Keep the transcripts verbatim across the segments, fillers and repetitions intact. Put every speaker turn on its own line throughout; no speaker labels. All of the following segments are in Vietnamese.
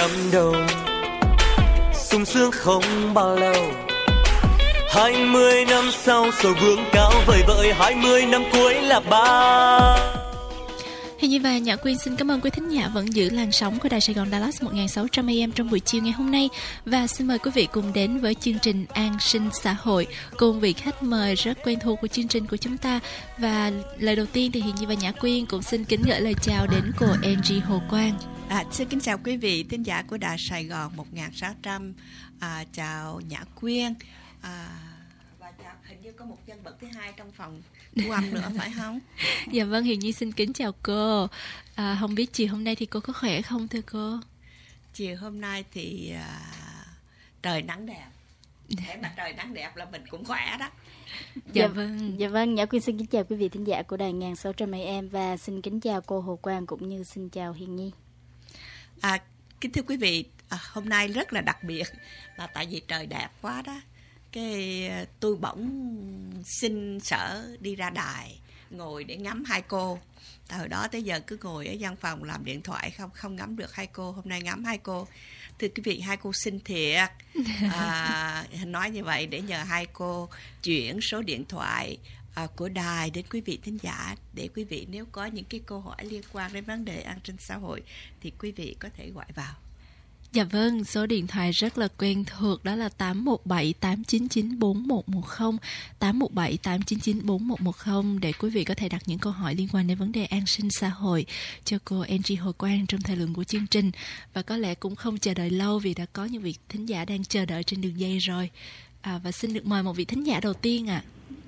năm đầu, sung sướng không bao lâu. Hai mươi năm sau sầu vương cao vời vợi, hai mươi năm cuối là bao.
Hình như và Nhã Quyên xin cảm ơn quý thính giả vẫn giữ làn sóng của Đài Sài Gòn Dallas một nghìn sáu trăm a em trong buổi chiều ngày hôm nay. Và xin mời quý vị cùng đến với chương trình An sinh xã hội cùng vị khách mời rất quen thuộc của chương trình của chúng ta. Và lời đầu tiên thì Hình như và Nhã Quyên cũng xin kính gửi lời chào đến cô Angie Hồ Quang.
À, xin kính chào quý vị thính giả của Đài Sài Gòn một nghìn sáu trăm. À, chào Nhã Quyên. À, và chào, hình như có một nhân vật thứ hai trong phòng thu âm nữa phải không?
Dạ vâng, Hiền Nhi xin kính chào cô. À, không biết chiều hôm nay thì cô có khỏe không thưa cô?
Chiều hôm nay thì à, trời nắng đẹp. Thế mà trời nắng đẹp là mình cũng khỏe đó.
Dạ, dạ vâng.
Dạ vâng, Nhã Quyên xin kính chào quý vị thính giả của Đài một nghìn sáu trăm a em và xin kính chào cô Hồ Quang cũng như xin chào Hiền Nhi.
À, kính thưa quý vị, à, hôm nay rất là đặc biệt là tại vì trời đẹp quá đó. Cái tôi bỗng xin sở đi ra đài ngồi để ngắm hai cô. Từ hồi đó tới giờ cứ ngồi ở văn phòng làm điện thoại không không ngắm được hai cô. Hôm nay ngắm hai cô. Thưa quý vị, hai cô xinh thiệt. À, nói như vậy để nhờ hai cô chuyển số điện thoại à, của đài đến quý vị thính giả, để quý vị nếu có những cái câu hỏi liên quan đến vấn đề an sinh xã hội thì quý vị có thể gọi vào.
Dạ vâng, số điện thoại rất là quen thuộc, đó là tám một bảy tám chín chín bốn một một không, tám một bảy tám chín chín bốn một một không để quý vị có thể đặt những câu hỏi liên quan đến vấn đề an sinh xã hội cho cô Angie Hồ Quang trong thời lượng của chương trình. Và có lẽ cũng không chờ đợi lâu vì đã có những vị thính giả đang chờ đợi trên đường dây rồi. À, và xin được mời một vị thính giả đầu tiên ạ. À.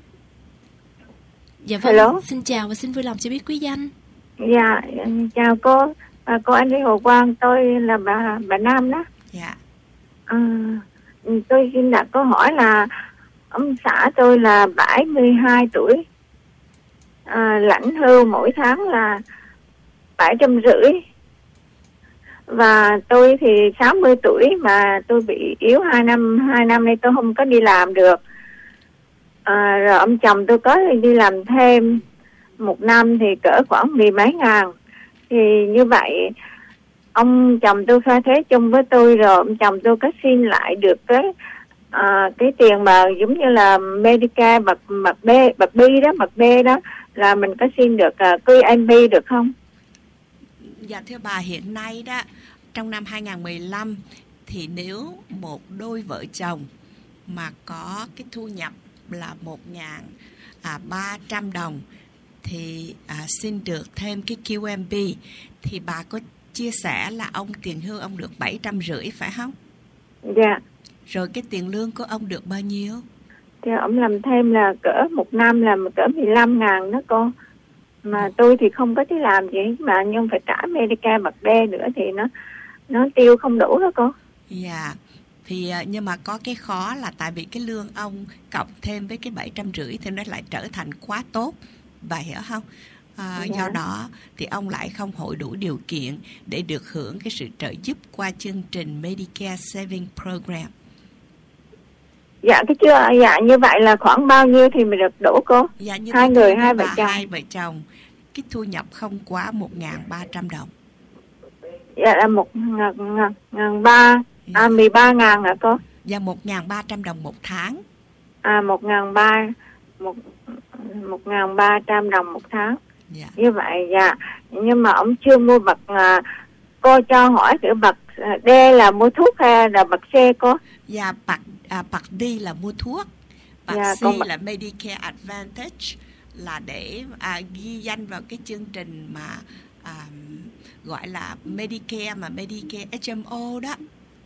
Dạ vâng, hello. Xin chào và xin vui lòng cho biết quý danh.
Dạ, chào cô. À, cô Angie Hồ Quang, tôi là bà bà Nam đó.
Dạ.
À, tôi xin đặt câu hỏi là ông xã tôi là bảy mươi hai tuổi, à, lãnh hưu mỗi tháng là bảy trăm rưỡi, và tôi thì sáu mươi tuổi mà tôi bị yếu hai năm hai năm nay tôi không có đi làm được. À, rồi ông chồng tôi có đi làm thêm một năm thì cỡ khoảng mười mấy ngàn. Thì như vậy ông chồng tôi khai thuế chung với tôi, rồi ông chồng tôi có xin lại được cái à, cái tiền mà giống như là Medicare bậc bậc B bậc B đó bậc B đó là mình có xin được uh, quy em bê được không?
Dạ thưa bà, hiện nay đó trong năm hai không một lăm thì nếu một đôi vợ chồng mà có cái thu nhập là một nghìn ba trăm đồng thì à, xin được thêm cái quy em bê, thì bà có chia sẻ là ông tiền hưu ông được bảy trăm rưỡi phải không?
Dạ.
Rồi cái tiền lương của ông được bao nhiêu?
Thì ông làm thêm là cỡ một năm là cỡ mười lăm ngàn đó cô. Mà tôi thì không có thể làm gì mà nhưng phải trả Medicare bậc D nữa thì nó nó tiêu không đủ đó cô.
Dạ. Thì nhưng mà có cái khó là tại vì cái lương ông cộng thêm với cái bảy trăm rưỡi thì nó lại trở thành quá tốt. Bà hiểu không? À, dạ. Do đó thì ông lại không hội đủ điều kiện để được hưởng cái sự trợ giúp qua chương trình Medicare Saving Program.
Dạ cái chưa, dạ như vậy là khoảng bao nhiêu thì mình được đủ cô?
Dạ, như
hai người hai vợ chồng.
Hai vợ chồng cái thu nhập không quá một nghìn ba trăm đồng.
Dạ là một ngàn ba, à mười ba ngàn hả cô?
Dạ một nghìn ba trăm đồng một tháng.
À một ngàn ba một một ngàn ba trăm đồng một tháng.
Dạ.
Như vậy dạ, nhưng mà ông chưa mua bậc à, cô cho hỏi thử bậc D là mua thuốc hay là bậc C cô?
Dạ bậc à, bậc D là mua thuốc, bậc
dạ,
C
bậc...
là Medicare Advantage, là để à, ghi danh vào cái chương trình mà à, gọi là Medicare mà Medicare hát em o đó.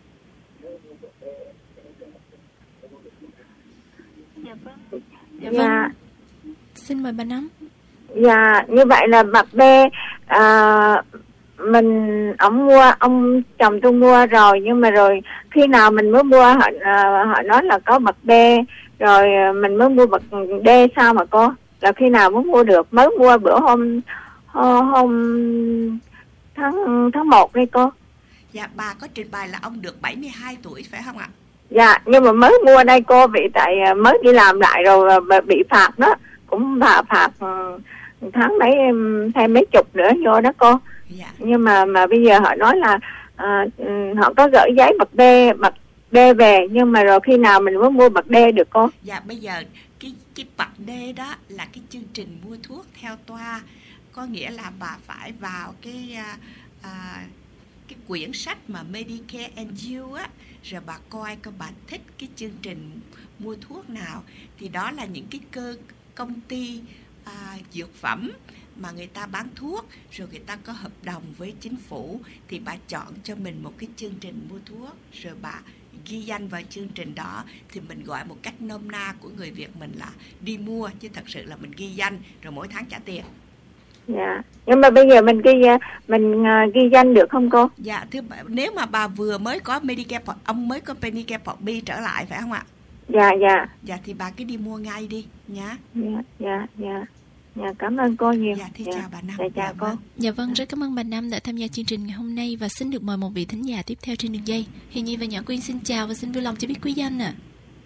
Dạ vâng. Dạ vâng. Dạ. Xin mời bà Năm.
Dạ, như vậy là bậc B à, mình ông mua, ông chồng tôi mua rồi nhưng mà rồi khi nào mình mới mua họ à, họ nói là có bậc B rồi mình mới mua bậc D sao mà cô? Là khi nào mới mua được? Mới mua bữa hôm hôm tháng tháng một đây cô.
Dạ, bà có trình bày là ông được bảy mươi hai tuổi phải không ạ?
Dạ, nhưng mà mới mua đây cô, bị tại mới đi làm lại rồi bị phạt đó, cũng phạt phạt tháng mấy thêm mấy chục nữa vô đó cô.
Dạ.
Nhưng mà mà bây giờ họ nói là à, họ có gửi giấy bậc D bậc D về, nhưng mà rồi khi nào mình mới mua bậc D được cô?
Dạ bây giờ cái cái bậc D đó là cái chương trình mua thuốc theo toa, có nghĩa là bà phải vào cái à, à, cái quyển sách mà Medicare and You á, rồi bà coi coi bà thích cái chương trình mua thuốc nào, thì đó là những cái cơ công ty à, dược phẩm mà người ta bán thuốc, rồi người ta có hợp đồng với chính phủ, thì bà chọn cho mình một cái chương trình mua thuốc, rồi bà ghi danh vào chương trình đó, thì mình gọi một cách nôm na của người Việt mình là đi mua, chứ thật sự là mình ghi danh rồi mỗi tháng trả tiền.
Dạ, nhưng mà bây giờ mình ghi mình uh, ghi danh được không cô?
Dạ, thưa bà, nếu mà bà vừa mới có Medicare, ông mới có Medicare Part B trở lại phải không ạ?
Dạ, dạ.
Dạ, thì bà cứ đi mua ngay đi nhá.
Dạ, dạ, dạ. Dạ, cảm ơn cô nhiều.
Dạ, thì
dạ.
chào bà Năm.
Dạ, chào cô.
Dạ vâng, rất cảm ơn bà Năm đã tham gia chương trình ngày hôm nay, và xin được mời một vị thính giả tiếp theo trên đường dây. Hiền Nhi và Nhỏ Quyên xin chào và xin vui lòng cho biết quý danh ạ. À.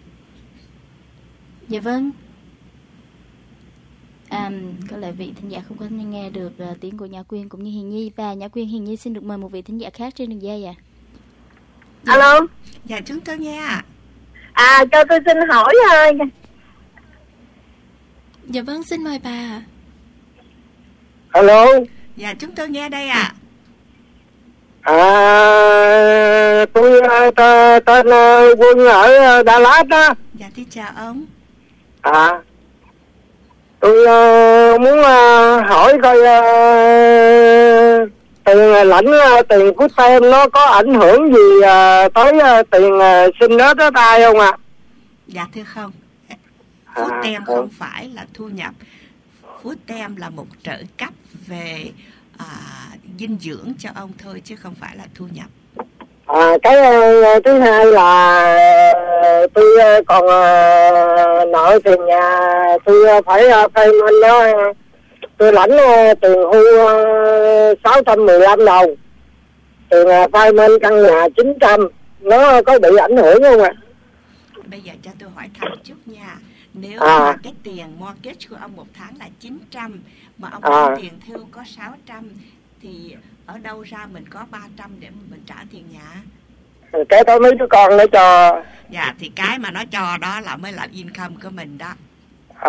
Dạ vâng. À, có lẽ vị thính giả không có nghe được uh, tiếng của Nhã Quyên cũng như Hiền Nhi, và Nhã Quyên, Hiền Nhi xin được mời một vị thính giả khác trên đường dây ạ. À.
Dạ. Alo.
Dạ, chúng tôi nghe ạ.
À. à, cho tôi xin hỏi uh...
Dạ vâng, xin mời bà.
Alo.
Dạ, chúng tôi nghe đây ạ.
À. à tôi tên Quân ở Đà Lạt đó.
Dạ, thì chào ông.
À, tôi uh, muốn uh, hỏi coi uh, tiền lãnh uh, tiền của tem nó có ảnh hưởng gì uh, tới uh, tiền uh, sinh nết đất đai không ạ? À?
Dạ thưa không. Phú à, tem không phải là thu nhập. Phú tem là một trợ cấp về à, dinh dưỡng cho ông thôi, chứ không phải là thu nhập.
À, cái uh, thứ hai là uh, tôi uh, còn uh, nợ tiền nhà, tôi uh, phải uh, payment đó, uh, tôi lãnh uh, tiền hưu uh, sáu trăm mười lăm đồng, tiền uh, payment căn nhà chín trăm, nó có bị ảnh hưởng không ạ? À?
Bây giờ cho tôi hỏi thăm chút nha. Nếu
à.
mà cái tiền mortgage của ông một tháng là chín trăm, mà ông
à.
có tiền hưu có sáu trăm, thì ở đâu ra mình có ba trăm để mình trả tiền nhà?
Cái đó mấy đứa con nó cho.
Dạ, thì cái mà nó cho đó là mới là income của mình đó.
À,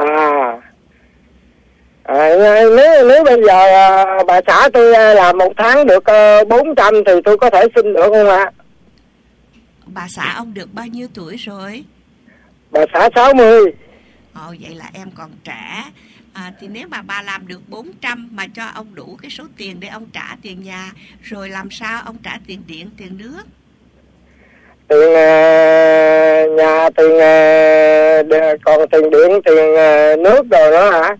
à nếu, nếu bây giờ bà xã tôi làm một tháng được bốn trăm thì tôi có thể xin được không ạ?
Bà xã ông được bao nhiêu tuổi rồi?
Bà xã sáu mươi.
Ồ, vậy là em còn trẻ. À, thì nếu mà bà làm được bốn trăm mà cho ông đủ cái số tiền để ông trả tiền nhà, rồi làm sao ông trả tiền điện, tiền nước?
Tiền uh, nhà, tiền uh, còn tiền điện, tiền uh, nước rồi đó hả?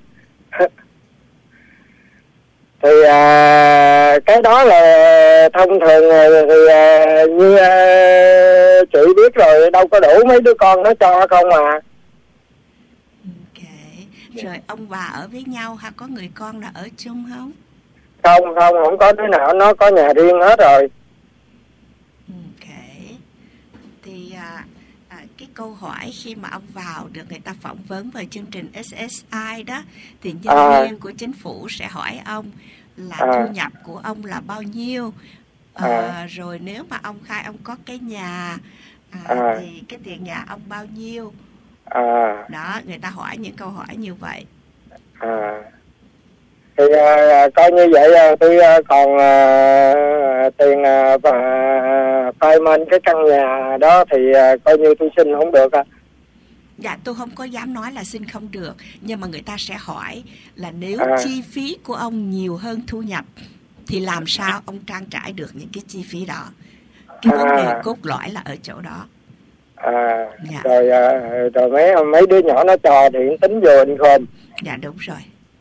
Thì uh, cái đó là thông thường thì uh, như uh, chị biết rồi, đâu có đủ mấy đứa con nó cho không à.
Ok. Rồi ông bà ở với nhau hay có người con là ở chung không?
Không, không, không có đứa nào, nó có nhà riêng hết rồi.
Ok. Thì à, à, cái câu hỏi khi mà ông vào được người ta phỏng vấn vào chương trình ét ét i đó, thì nhân
à.
viên của chính phủ sẽ hỏi ông là
à.
thu nhập của ông là bao nhiêu. À, à. Rồi nếu mà ông khai ông có cái nhà à, à. thì cái tiền nhà ông bao nhiêu.
À.
Đó, người ta hỏi những câu hỏi như vậy.
À. Thì uh, coi như vậy uh, tôi uh, còn uh, tiền uh, uh, payment cái căn nhà đó thì uh, coi như tôi xin không được à.
Dạ, tôi không có dám nói là xin không được, nhưng mà người ta sẽ hỏi là nếu
à.
chi phí của ông nhiều hơn thu nhập thì làm sao ông trang trải được những cái chi phí đó. Cái à. vấn đề cốt lõi là ở chỗ đó.
À,
dạ.
rồi uh, rồi mấy mấy đứa nhỏ nó cho điện tính vô anh không?
Dạ đúng rồi.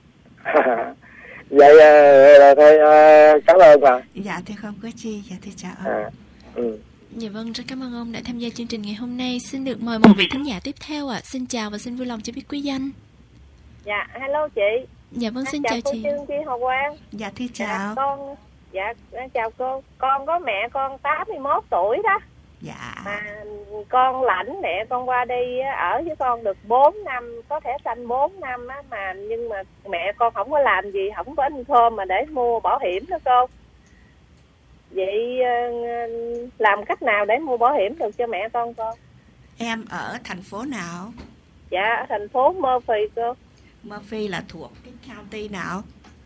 Vậy uh, thôi uh, cảm ơn bà.
Dạ thì không có chi. Dạ thì chào ông.
À, ừ.
Dạ vâng, rất cảm ơn ông đã tham gia chương trình ngày hôm nay. Xin được mời một vị thính giả tiếp theo ạ. À. Xin chào và xin vui lòng cho biết quý danh.
Dạ, hello chị.
Dạ vâng, xin
chào,
chào
cô
chị.
Trương Chi Hồ Quang.
Dạ thì chào.
Dạ, con dạ chào cô. Con có mẹ con tám mươi mốt tuổi đó.
Dạ.
Mà con lãnh mẹ con qua đi ở với con được bốn năm, có thẻ xanh bốn năm á, mà nhưng mà mẹ con không có làm gì, không có income mà để mua bảo hiểm đó cô. Vậy làm cách nào để mua bảo hiểm được cho mẹ con con?
Em ở thành phố nào?
Dạ, ở thành phố Murphy cô.
Murphy là thuộc cái county nào?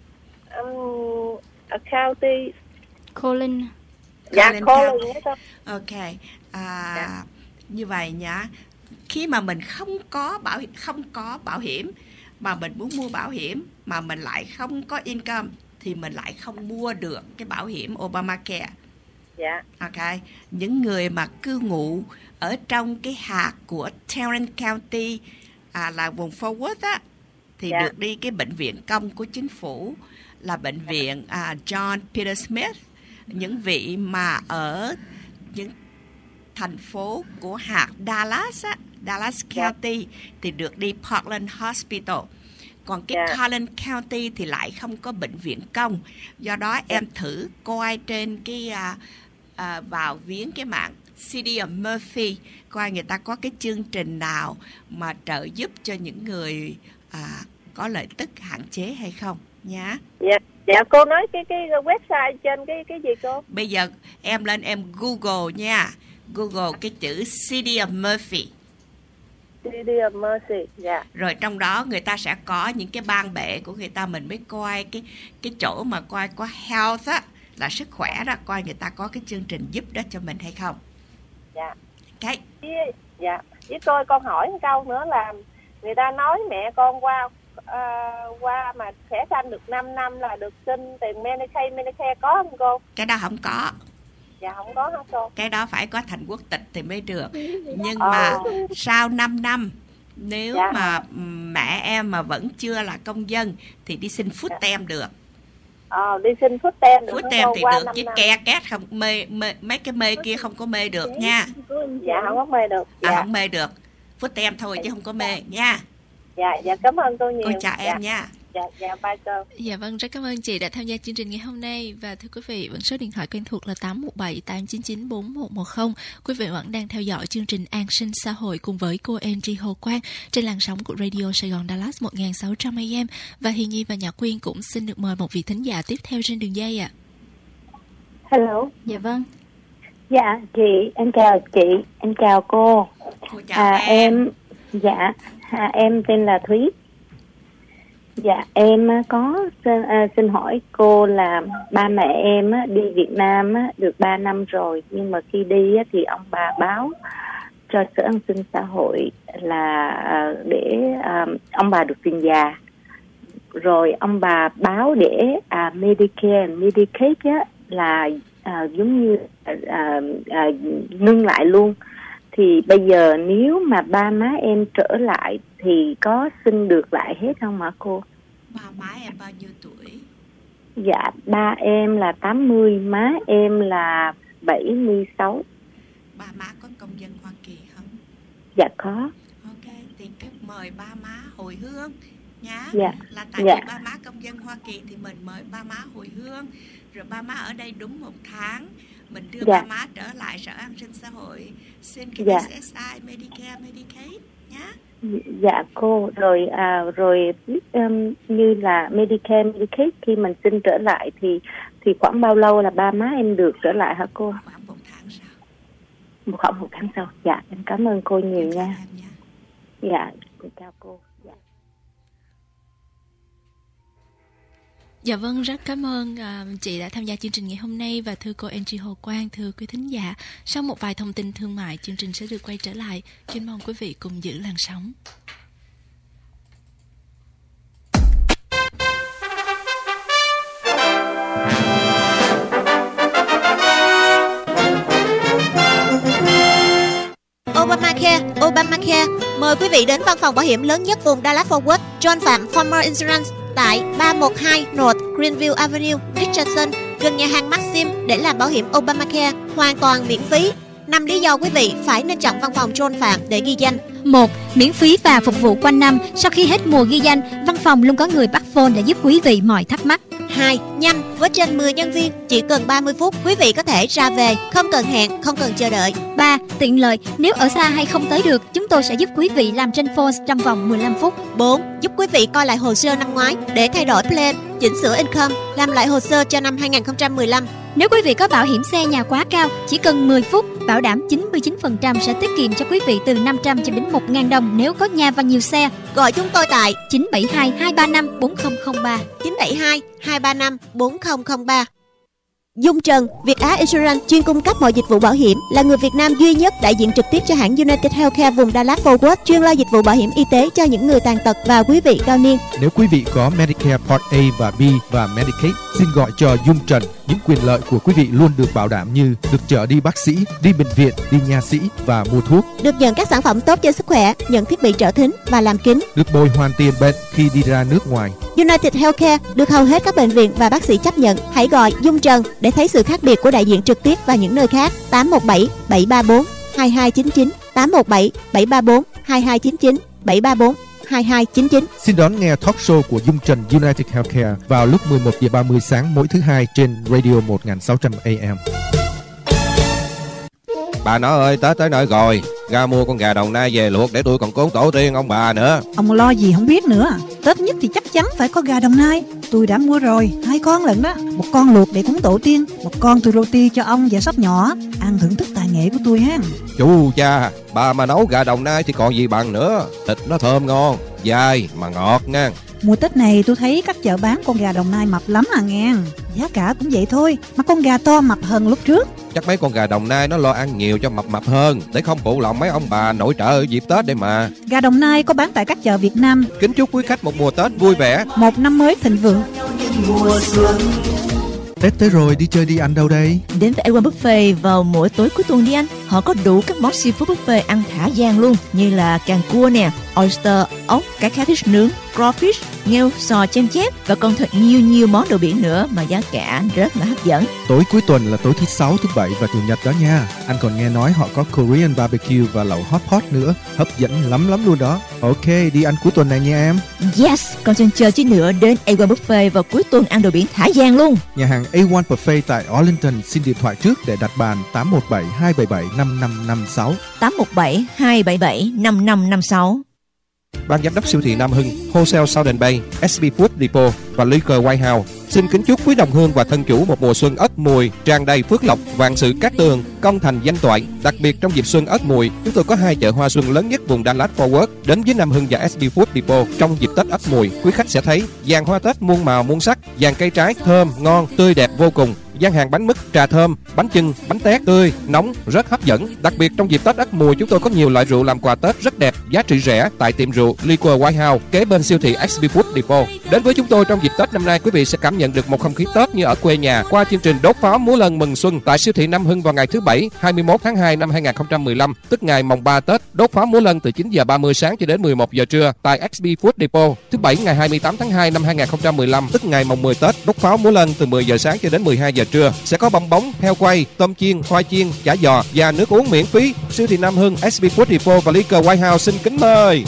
Um, a county
Collin.
Dạ, Collin.
Ok. À,
dạ.
Như vậy nhá. Khi mà mình không có bảo không có bảo hiểm mà mình muốn mua bảo hiểm mà mình lại không có income thì mình lại không mua được cái bảo hiểm Obamacare.
Dạ.
Ok. Những người mà cư ngụ ở trong cái hạt của Tarrant County à, là vùng Fort Worth á, thì dạ. được đi cái bệnh viện công của chính phủ là bệnh viện à, John Peter Smith. Những vị mà ở những thành phố của hạt Dallas á, Dallas County yeah. thì được đi Parkland Hospital. Còn cái yeah. Collin County thì lại không có bệnh viện công. Do đó yeah. em thử coi trên cái à, à, vào viếng cái mạng City of Murphy, coi người ta có cái chương trình nào mà trợ giúp cho những người à, có lợi tức hạn chế hay không nhá.
Dạ. Yeah. Dạ cô nói cái cái website trên cái cái gì cô?
Bây giờ em lên em Google nha. Google cái chữ City of Murphy.
City of Murphy, dạ. Yeah.
Rồi trong đó người ta sẽ có những cái ban bệ của người ta, mình mới coi cái cái chỗ mà coi có health á, là sức khỏe đó, coi người ta có cái chương trình giúp đó cho mình hay không.
Dạ.
Ok.
Dạ. Với tôi con hỏi một câu nữa là người ta nói mẹ con qua Uh, qua mà thẻ xanh được năm năm là được xin tiền Medicaid, Medicare có không cô?
Cái đó không có.
Dạ không có hả cô?
Cái đó phải có thành quốc tịch thì mới được. Nhưng ờ. mà sau năm năm nếu dạ. mà mẹ em mà vẫn chưa là công dân thì đi xin food dạ. stamp được.
Ờ, đi xin food stamp được.
Food stamp thì được chứ ke két không mê, mê mấy cái mê kia không có mê được nha.
Dạ không có mê được. Dạ.
À, không mê được. Food stamp thôi chứ không có mê nha.
Dạ, dạ cảm ơn cô nhiều.
Cô chào
dạ.
em nha.
Dạ, dạ bye cô.
Dạ vâng, rất cảm ơn chị đã tham gia chương trình ngày hôm nay. Và thưa quý vị, vẫn số điện thoại quen thuộc là tám một bảy tám chín chín bốn một một không. Quý vị vẫn đang theo dõi chương trình An sinh xã hội cùng với cô Angie Hồ Quang trên làn sóng của Radio Sài Gòn Dallas một nghìn sáu trăm A M. Và Hiền Nhi và Nhã Quyên cũng xin được mời một vị thính giả tiếp theo trên đường dây ạ. À.
Hello.
Dạ vâng.
Dạ chị, em chào chị, em chào cô.
Cô chào à, em.
em. Dạ, à, em tên là Thúy. Dạ, em có xin, à, xin hỏi cô là ba mẹ em á, đi Việt Nam á, được ba năm rồi. Nhưng mà khi đi á, thì ông bà báo cho Sở An sinh xã hội là à, để à, ông bà được tiền già. Rồi ông bà báo để à, Medicare, Medicaid á, là à, giống như à, à, ngưng lại luôn. Thì bây giờ nếu mà ba má em trở lại thì có xin được lại hết không hả cô?
Ba má em bao nhiêu tuổi?
Dạ, ba em là tám mươi, má em là bảy mươi sáu.
Ba má có công dân Hoa Kỳ không?
Dạ có.
Ok, thì cứ mời ba má hồi hương nhá.
Dạ.
Là tại
dạ.
vì ba má công dân Hoa Kỳ thì mình mời ba má hồi hương. Rồi ba má ở đây đúng một tháng, mình đưa dạ. ba má trở lại Sở An sinh xã hội xin cái
dạ.
ét ét i, Medicare, Medicaid nhá.
Dạ cô, rồi à, rồi um, như là Medicare, Medicaid khi mình xin trở lại thì thì khoảng bao lâu là ba má em được trở lại hả cô?
Khoảng một tháng sau.
Khoảng một tháng sau. Dạ, em cảm ơn cô nhiều
em
nha.
nha.
Dạ, chào cô. Dạ.
Dạ vâng, rất cảm ơn uh, chị đã tham gia chương trình ngày hôm nay. Và thưa cô Angie Hồ Quang, thưa quý thính giả, sau một vài thông tin thương mại, chương trình sẽ được quay trở lại. Kính mong quý vị cùng giữ làn sóng.
Obamacare, Obamacare. Mời quý vị đến văn phòng bảo hiểm lớn nhất vùng Dallas-Fort Worth, John Phạm Farmer Insurance tại ba một hai North Greenville Avenue, Richardson, gần nhà hàng Maxim để làm bảo hiểm Obamacare hoàn toàn miễn phí. Năm lý do quý vị phải nên chọn văn phòng John Phạm để ghi danh.
một. Miễn phí và phục vụ quanh năm. Sau khi hết mùa ghi danh, văn phòng luôn có người bắt phone để giúp quý vị mọi thắc mắc.
Hai. Nhanh, với trên mười nhân viên, chỉ cần ba mươi phút quý vị có thể ra về, không cần hẹn, không cần chờ đợi.
Ba. Tiện lợi, nếu ở xa hay không tới được, chúng tôi sẽ giúp quý vị làm trên phone trong vòng mười lăm phút.
Bốn. giúp quý vị coi lại hồ sơ năm ngoái để thay đổi plan, chỉnh sửa income, làm lại hồ sơ cho năm hai không một lăm.
Nếu quý vị có bảo hiểm xe nhà quá cao, chỉ cần mười phút, bảo đảm chín mươi chín phần trăm sẽ tiết kiệm cho quý vị từ năm trăm cho đến một nghìn đồng nếu có nhà và nhiều xe.
Gọi chúng tôi tại
chín bảy hai hai ba năm bốn không không ba.
chín bảy hai hai ba năm bốn không không ba. Dung Trần, Việt Á Insurance chuyên cung cấp mọi dịch vụ bảo hiểm, là người Việt Nam duy nhất đại diện trực tiếp cho hãng United Healthcare vùng Dallas Fort Worth, chuyên lo dịch vụ bảo hiểm y tế cho những người tàn tật và quý vị cao niên.
Nếu quý vị có Medicare Part A và B và Medicaid, xin gọi cho Dung Trần. Những quyền lợi của quý vị luôn được bảo đảm như được chở đi bác sĩ, đi bệnh viện, đi nha sĩ và mua thuốc.
Được nhận các sản phẩm tốt cho sức khỏe, nhận thiết bị trợ thính và làm kính.
Được bồi hoàn tiền bệnh khi đi ra nước ngoài.
United Healthcare được hầu hết các bệnh viện và bác sĩ chấp nhận. Hãy gọi Dung Trần để thấy sự khác biệt của đại diện trực tiếp và những nơi khác. tám một bảy bảy ba bốn hai hai chín chín, tám một bảy bảy ba bốn hai hai chín chín, bảy ba bốn hai hai chín chín.
Xin đón nghe talk show của Dung Trần United Healthcare vào lúc mười một giờ ba mươi sáng mỗi thứ hai trên Radio một nghìn sáu trăm A M.
Bà nói ơi, Tết tới nơi rồi, ra mua con gà Đồng Nai về luộc để tôi còn cúng tổ tiên ông bà nữa.
Ông lo gì không biết nữa. Tết nhất thì chắc chắn phải có gà Đồng Nai. Tôi đã mua rồi, hai con lận đó. Một con luộc để cúng tổ tiên, một con tôi roti cho ông và sắp nhỏ ăn thưởng thức tài nghệ của tôi ha.
Chú cha, bà mà nấu gà Đồng Nai thì còn gì bằng nữa. Thịt nó thơm ngon, dai mà ngọt nha.
Mùa Tết này tôi thấy các chợ bán con gà Đồng Nai mập lắm à nghe. Giá cả cũng vậy thôi, mà con gà to mập hơn lúc trước.
Chắc mấy con gà Đồng Nai nó lo ăn nhiều cho mập mập hơn, để không phụ lòng mấy ông bà nội trợ ở dịp Tết đây mà.
Gà Đồng Nai có bán tại các chợ Việt Nam.
Kính chúc quý khách một mùa Tết vui vẻ,
một năm mới thịnh vượng.
Tết tới rồi, đi chơi đi ăn đâu đây?
Đến với a một Buffet vào mỗi tối cuối tuần đi anh. Họ có đủ các món seafood buffet ăn thả gian luôn, như là càng cua nè, oyster, ốc, cá catfish nướng, crawfish, nghêu, sò chem chép và còn thật nhiều nhiều món đồ biển nữa mà giá cả rất là hấp dẫn.
Tối cuối tuần là tối thứ sáu, thứ bảy và chủ nhật đó nha. Anh còn nghe nói họ có Korean barbecue và lẩu hot pot nữa, hấp dẫn lắm lắm luôn đó. Ok, đi ăn cuối tuần này nha em.
Yes, còn chần chờ chi nữa, đến a một Buffet vào cuối tuần ăn đồ biển thả gian luôn.
Nhà hàng a một Buffet tại Arlington, xin điện thoại trước để đặt bàn tám một bảy hai bảy bảy năm năm năm sáu.
tám một bảy hai bảy bảy năm năm năm sáu.
Ban giám đốc siêu thị Nam Hưng, Wholesale Southern Bay, ét bê Food Depot và Liquor White House xin kính chúc quý đồng hương và thân chủ một mùa xuân Ất Mùi tràn đầy phước lộc, vạn sự cát tường, công thành danh toại. Đặc biệt trong dịp xuân Ất Mùi, chúng tôi có hai chợ hoa xuân lớn nhất vùng Dallas Fort Worth. Đến với Nam Hưng và ét bê Food Depot trong dịp Tết Ất Mùi, quý khách sẽ thấy dàn hoa Tết muôn màu muôn sắc, dàn cây trái thơm ngon, tươi đẹp vô cùng. Gian hàng bánh mứt, trà thơm, bánh chưng, bánh tét tươi, nóng, rất hấp dẫn. Đặc biệt trong dịp Tết Ất Mùi, chúng tôi có nhiều loại rượu làm quà Tết rất đẹp, giá trị rẻ tại tiệm rượu Liquor White House kế bên siêu thị ét bê Food Depot. Đến với chúng tôi trong dịp Tết năm nay, quý vị sẽ cảm nhận được một không khí Tết như ở quê nhà qua chương trình đốt pháo múa lân mừng xuân tại siêu thị Nam Hưng vào ngày thứ Bảy, hai mươi mốt tháng hai năm hai nghìn không trăm mười lăm, tức ngày mồng ba Tết. Đốt pháo múa lân từ chín giờ ba mươi sáng cho đến mười một giờ trưa tại ét bê Food Depot. Thứ Bảy ngày hai mươi tám tháng hai năm hai nghìn không trăm mười lăm, tức ngày mồng mười Tết, đốt pháo múa lân từ mười giờ sáng cho đến mười hai giờ trưa. Sẽ có bong bóng, heo quay, tôm chiên, khoai chiên, chả giò và nước uống miễn phí. Siêu thị Nam Hưng, ét bê Food Depot và Liquor White House xin kính mời.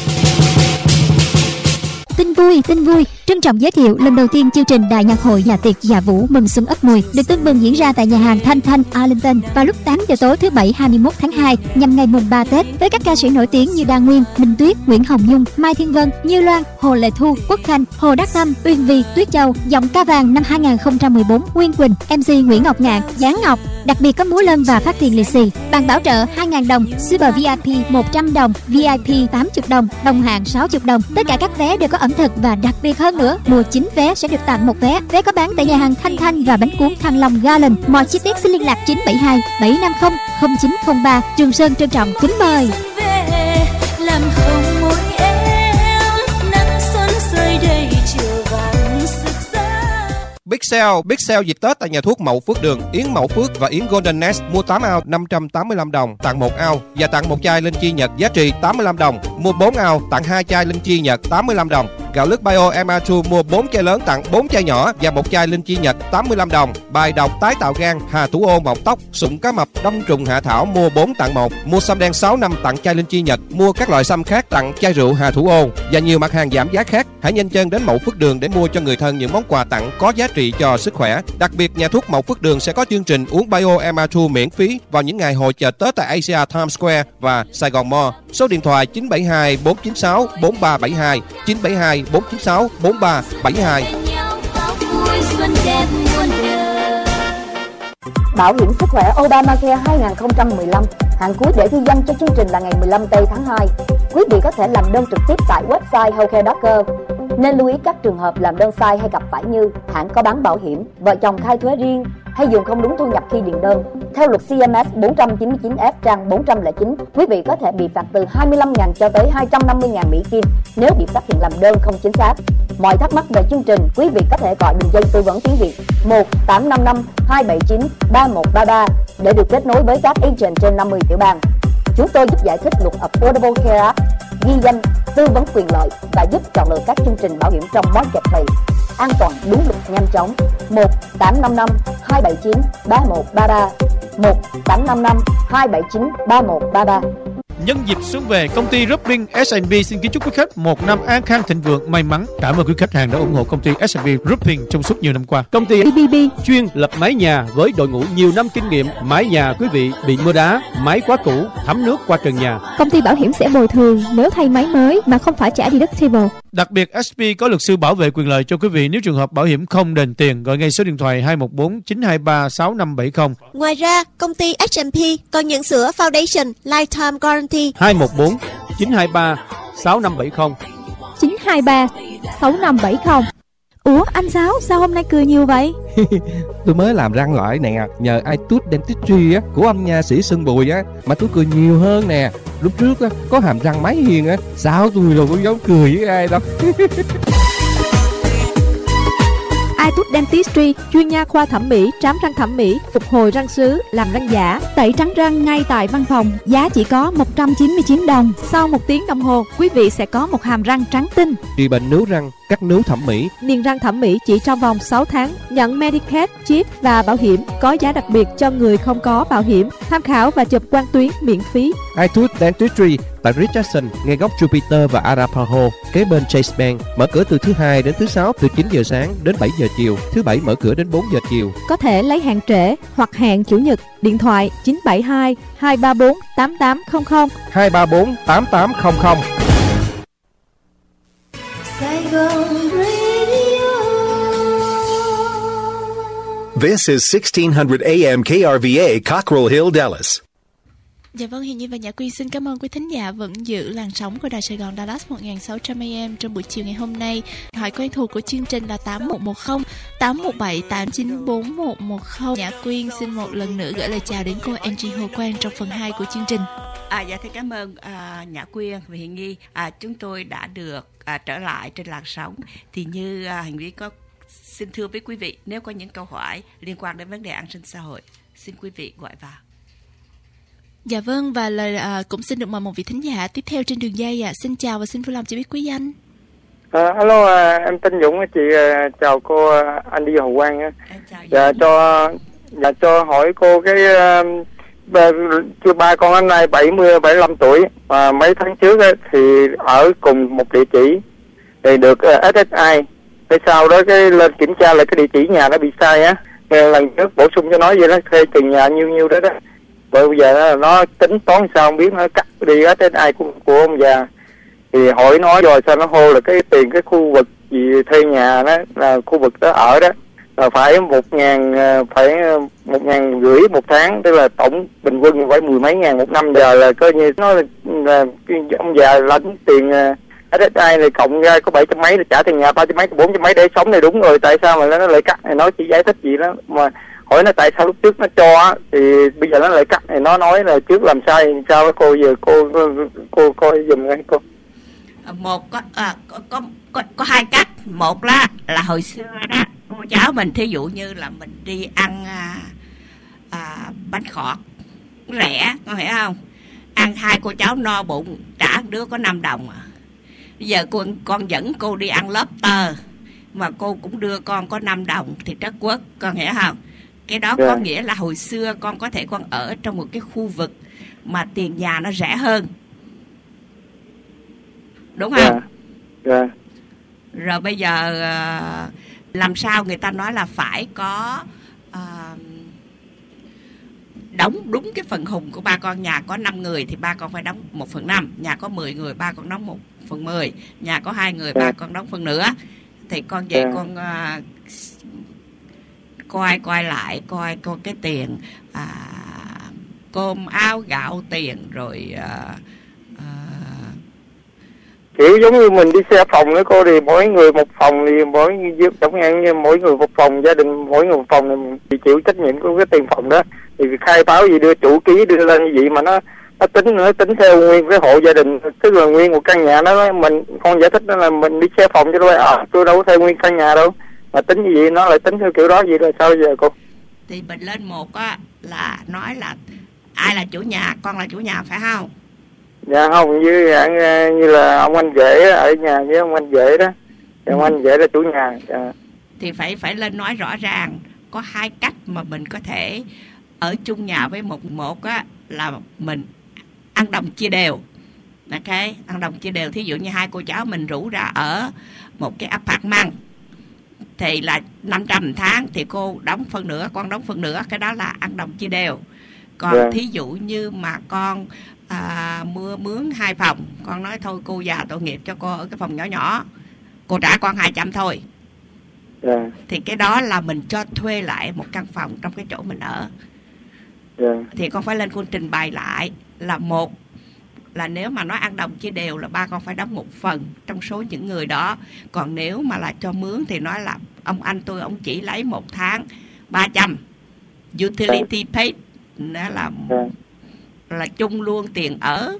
Tin vui, tin vui, trân trọng giới thiệu lần đầu tiên chương trình Đại nhạc hội dạ tiệc dạ vũ mừng xuân Ất Mùi được tưng bừng diễn ra tại nhà hàng Thanh Thanh Arlington vào lúc tám giờ tối thứ Bảy hai mươi mốt tháng hai nhằm ngày mùng ba Tết với các ca sĩ nổi tiếng như Đa Nguyên, Minh Tuyết, Nguyễn Hồng Nhung, Mai Thiên Vân, Như Loan, Hồ Lệ Thu, Quốc Khanh, Hồ Đắc Tâm, Uyên Vy, Tuyết Châu, Giọng Ca Vàng năm hai nghìn không trăm mười bốn, Nguyên Quỳnh, em xê Nguyễn Ngọc Ngạn, Giáng Ngọc. Đặc biệt có múa lân và phát tiền lì xì. Bàn bảo trợ hai nghìn đồng, Super vi ai pi một trăm đồng, vi ai pi tám mươi đồng, đồng hạng sáu mươi đồng. Tất cả các vé đều có ẩm thực và đặc biệt hơn nữa, mua chín vé sẽ được tặng một vé. Vé có bán tại nhà hàng Thanh Thanh và bánh cuốn Thăng Long Garden. Mọi chi tiết xin liên lạc chín bảy hai bảy năm không không chín không ba. Trường Sơn trân trọng kính mời.
Làm hồng môi em, nắng xuân rơi đầy chiều vàng rực rỡ.
Big Sale, Big Sale dịp Tết tại nhà thuốc Mậu Phước Đường, Yến Mậu Phước và Yến Golden Nest. Mua tám ounce năm trăm tám mươi lăm đồng, tặng một ounce và tặng một chai linh chi Nhật giá trị tám mươi lăm đồng. Mua bốn ounce tặng hai chai linh chi Nhật tám mươi lăm đồng. Gạo lứt Bio em a hai mua bốn chai lớn tặng bốn chai nhỏ và một chai linh chi nhật tám mươi lăm đồng. Bài đọc tái tạo gan, hà thủ ô mọc tóc, sụn cá mập, đông trùng hạ thảo mua bốn tặng một. Mua sâm đen sáu năm tặng chai linh chi nhật. Mua các loại sâm khác tặng chai rượu hà thủ ô và nhiều mặt hàng giảm giá khác. Hãy nhanh chân đến Mậu Phước Đường để mua cho người thân những món quà tặng có giá trị cho sức khỏe. Đặc biệt, nhà thuốc Mậu Phước Đường sẽ có chương trình uống Bio em a hai miễn phí vào những ngày hội chợ Tết tại Asia Times Square và Sài Gòn Mall. Số điện thoại chín bảy hai bốn chín sáu bốn ba bảy hai, chín bảy hai bốn chín sáu bốn ba bảy hai.
Bảo hiểm sức khỏe Obamacare hai không một lăm, hạn cuối để ghi danh cho chương trình là ngày mười lăm tây tháng hai. Quý vị có thể làm đơn trực tiếp tại website healthcare chấm gov. Nên lưu ý các trường hợp làm đơn sai hay gặp phải như hãng có bán bảo hiểm, vợ chồng khai thuế riêng hay dùng không đúng thu nhập khi điền đơn. Theo luật xê em ét bốn trăm chín mươi chín F trang bốn trăm lẻ chín, quý vị có thể bị phạt từ hai mươi lăm nghìn cho tới hai trăm năm mươi nghìn Mỹ Kim nếu bị phát hiện làm đơn không chính xác. Mọi thắc mắc về chương trình, quý vị có thể gọi đường dây tư vấn tiếng Việt một tám năm năm hai bảy chín ba một ba ba để được kết nối với các agent trên năm mươi tiểu bang. Chúng tôi giúp giải thích luật Affordable Care Act, ghi danh, tư vấn quyền lợi và giúp chọn lựa các chương trình bảo hiểm trong Marketplace. An toàn, đúng luật, nhanh chóng. một tám năm năm hai bảy chín ba một ba ba, một tám năm năm hai bảy chín ba một ba ba.
Nhân dịp xuân về, công ty Roofing ét and pê xin kính chúc quý khách một năm an khang thịnh vượng, may mắn. Cảm ơn quý khách hàng đã ủng hộ công ty ét and pê Roofing trong suốt nhiều năm qua.
Công ty bê bê bê chuyên lập mái nhà với đội ngũ nhiều năm kinh nghiệm. Mái nhà quý vị bị mưa đá, máy quá cũ, thấm nước qua trần nhà.
Công ty bảo hiểm sẽ bồi thường nếu thay máy mới mà không phải trả deductible.
Đặc biệt, ét pê có luật sư bảo vệ quyền lợi cho quý vị nếu trường hợp bảo hiểm không đền tiền. Gọi ngay số điện thoại hai một bốn chín hai ba sáu năm bảy không.
Ngoài ra, công ty ét and pê còn nhận sữa Foundation Lifetime Guarantee
hai một bốn chín hai ba sáu năm bảy không,
chín hai ba sáu năm bảy không. Ủa anh Sáu, sao hôm nay cười nhiều vậy?
Tôi mới làm răng lại nè, nhờ iTooth Dentistry á của ông nha sĩ Sơn Bùi á mà tôi cười nhiều hơn nè. Lúc trước á có hàm răng mái hiền á, sao tôi đâu có dám cười với ai đâu.
iTooth Dentistry chuyên nha khoa thẩm mỹ, trám răng thẩm mỹ, phục hồi răng sứ, làm răng giả, tẩy trắng răng ngay tại văn phòng. Giá chỉ có một trăm chín mươi chín đồng. Sau một tiếng đồng hồ, quý vị sẽ có một hàm răng trắng tinh.
Trị bệnh nướu răng, cắt nướu thẩm mỹ,
niềng răng thẩm mỹ chỉ trong vòng sáu tháng. Nhận Medicaid, chip và bảo hiểm, có giá đặc biệt cho người không có bảo hiểm. Tham khảo và chụp quang tuyến miễn phí.
iTooth Dentistry tại Richardson, ngay góc Jupiter và Arapahoe, kế bên Chase Bank. Mở cửa từ thứ hai đến thứ sáu từ chín giờ sáng đến bảy giờ chiều. Thứ bảy mở cửa đến bốn giờ chiều.
Có thể lấy hàng trễ hoặc hẹn chủ nhật. Điện thoại chín bảy hai hai ba bốn tám tám không không,
hai ba bốn tám tám không không.
This is sixteen hundred A M K R V A, Cockrell Hill, Dallas.
Dạ vâng, Hiền Nhi và Nhã Quyên xin cảm ơn quý thính giả vẫn giữ làn sóng của Đài Sài Gòn Dallas một nghìn sáu trăm A M trong buổi chiều ngày hôm nay. Hỏi quen thuộc của chương trình là tám một một không tám một bảy tám chín bốn một một không. Nhã Quyên xin một lần nữa gửi lời chào đến cô Angie Hồ Quang trong phần hai của chương trình.
À, dạ thì cảm ơn à, Nhã Quyên và Hiền Nhi. À, chúng tôi đã được à, trở lại trên làn sóng. Thì như à, Hiền Nhi có xin thưa với quý vị, nếu có những câu hỏi liên quan đến vấn đề an sinh xã hội, xin quý vị gọi vào.
Dạ vâng, và lời à, cũng xin được mời một vị thính giả tiếp theo trên đường dây ạ. À. Xin chào và xin vui lòng cho biết quý danh.
À, alo, à, em tên Dũng, chị à, chào cô à, anh đi Hồ Quang. Dạ cho dạ cho hỏi cô cái uh, ba con anh này bảy mươi bảy mươi lăm tuổi mà mấy tháng trước ấy, thì ở cùng một địa chỉ thì được uh, ét ét i. Cái sau đó cái lên kiểm tra lại cái địa chỉ nhà nó bị sai á. Lần trước bổ sung cho nó vậy đó, thuê tiền nhà nhiêu nhiêu đó đó. Rồi bây giờ nó tính toán sao không biết, nó cắt đi ét ét i của, của ông già. Thì hỏi nó rồi sao nó hô là cái tiền cái khu vực gì thuê nhà đó là khu vực đó ở đó là phải một ngàn phải một ngàn rưỡi một tháng, tức là tổng bình quân phải mười mấy ngàn một năm. Giờ là coi như nó là, là ông già lãnh tiền ét ét i này cộng ra có bảy trăm mấy để trả tiền nhà, ba trăm mấy, bốn trăm mấy để sống này, đúng rồi. Tại sao mà nó lại cắt này? Nó chỉ giải thích gì đó mà hỏi nó tại sao lúc trước nó cho thì bây giờ nó lại cắt này. Nó nói là trước làm sai sao cô, giờ cô cô coi giùm ngay cô.
Một có, à, có có có có hai cách. Một là là hồi xưa đó cô cháu mình thí dụ như là mình đi ăn à, à, bánh khọt rẻ, có hiểu không? Ăn hai cô cháu no bụng, trả đứa có năm đồng à. Bây giờ con con dẫn cô đi ăn lobster mà cô cũng đưa con có năm đồng thì trất quốc, con hiểu không? Cái đó
Dạ.
có nghĩa là hồi xưa con có thể con ở trong một cái khu vực mà tiền nhà nó rẻ hơn, đúng không?
Dạ. Dạ.
Rồi bây giờ à, làm sao người ta nói là phải có à, đóng đúng cái phần hùng của ba con. Nhà có năm người thì ba con phải đóng một phần năm, nhà có mười người ba con đóng một phần mười, nhà có hai người ba con đóng phần nữa. Thì con về
Yeah.
con à, coi coi lại coi coi cái tiền à, cơm áo gạo tiền rồi à, à,
Kiểu giống như mình đi xe phòng nữa cô, thì mỗi người một phòng, thì mỗi giống như mỗi người một phòng, gia đình mỗi người một phòng thì mình chỉ chịu trách nhiệm của cái tiền phòng đó. Thì khai báo gì đưa chủ ký đưa lên như vậy mà nó nó tính nữa, tính theo nguyên cái hộ gia đình, tức là nguyên một căn nhà đó. Mình con giải thích đó là mình đi xe phòng cho tôi, à, tôi đâu có theo nguyên căn nhà đâu, mà tính như vậy nó lại tính theo kiểu đó, vậy là sao giờ cô?
thì mình lên một á là nói là ai là chủ nhà, con là chủ nhà phải không?
Dạ không, như như là ông anh rể ở nhà với ông anh rể đó, thì ông anh rể là chủ nhà. Dạ.
Thì phải phải lên nói rõ ràng. Có hai cách mà mình có thể ở chung nhà với một một á, là mình ăn đồng chia đều. Ok, ăn đồng chia đều. Thí dụ như hai cô cháu mình rủ ra ở một cái apartment thì là năm trăm một tháng, thì cô đóng phần nửa, con đóng phần nửa, cái đó là ăn đồng chia đều. Còn
Yeah.
thí dụ như mà con à, mưa mướn hai phòng, con nói thôi cô già tội nghiệp cho cô ở cái phòng nhỏ nhỏ, cô trả con hai trăm thôi.
Yeah.
Thì cái đó là mình cho thuê lại một căn phòng trong cái chỗ mình ở.
Yeah.
Thì con phải lên con trình bày lại là một là nếu mà nói ăn đồng chia đều là ba con phải đóng một phần trong số những người đó. Còn nếu mà là cho mướn thì nói là ông anh tôi ông chỉ lấy một tháng ba trăm utility paid, đó là
Yeah.
là chung luôn tiền ở,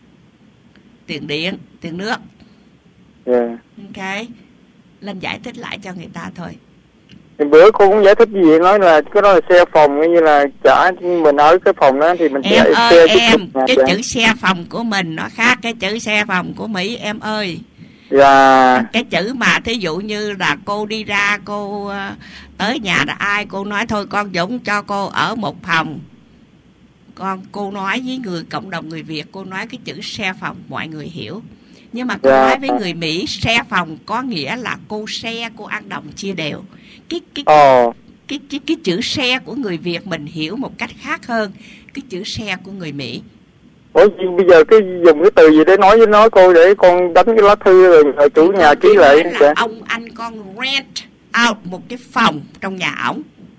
tiền điện, tiền nước.
Yeah.
Ok, lên giải thích lại cho người ta thôi.
Thì bữa cô cũng giải thích gì, nói là cái đó là xe phòng, như là trả mình ở cái phòng đó thì mình
Em
chạy
ơi
xe
em,
chút chút
cái
nhà.
chữ xe phòng của mình nó khác cái chữ xe phòng của Mỹ em ơi.
Dạ.
Cái chữ mà thí dụ như là cô đi ra cô uh, tới nhà là ai, cô nói thôi con Dũng cho cô ở một phòng. Con cô nói với người cộng đồng người Việt, cô nói cái chữ xe phòng mọi người hiểu. Nhưng mà cô
Dạ.
nói với người Mỹ xe phòng có nghĩa là cô xe, cô ăn đồng chia đều. Cái cái
Ồ.
cái cái cái chữ xe của người Việt mình hiểu một cách khác hơn cái chữ xe của người Mỹ.
Ủa bây giờ cái dùng cái từ gì để nói với nó cô, để con đánh cái lá thư rồi nhờ chủ nhà ký lại.
Là ông anh con rent out một cái phòng trong nhà ổng,